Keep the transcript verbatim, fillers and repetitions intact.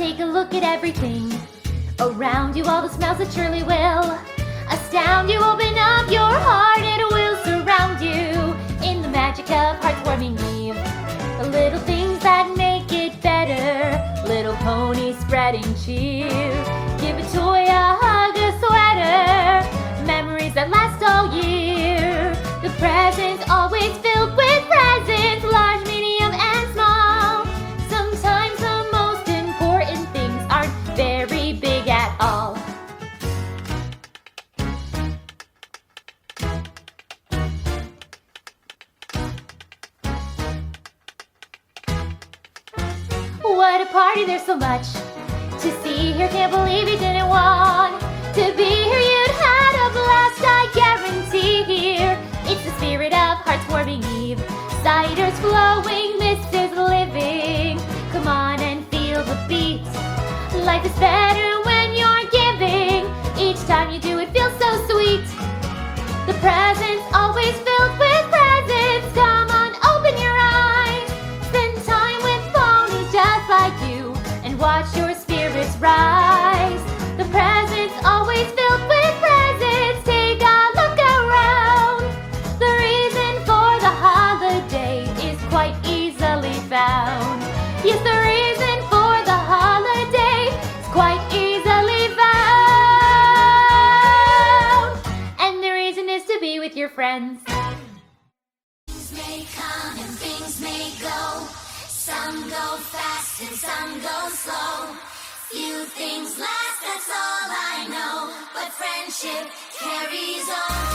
Take a look at everything around you, all the smells that surely will astound you. Open up your heart, it will surround you in the magic of heartwarming Eve. The little things that make it better, little ponies spreading cheer. Give a toy a hug, a sweater, memories that last all year. The presents always filled with presents, large, medium, and small. Sometimes the most important things aren't very big at all. What a party, there's so much to see here. Can't believe you didn't want to be here. You'd had a blast, I guarantee here. It's the spirit of heartwarming Eve. Cider's flowing, this is living. Come on and feel the beat. Life is better when you're giving. Each time you do it feels so sweet. The presents always filled with presents. Come on, open your eyes. Spend time with ponies just like you and watch your spirits rise. The presents always filled with presents. Take a look around. The reason for the holiday is quite easily found. Yes, the reason for the holiday is quite easily found. And the reason is to be with your friends. Things may come and things may go. Some go fast and some go slow. Few things last, that's all I know. But friendship carries on.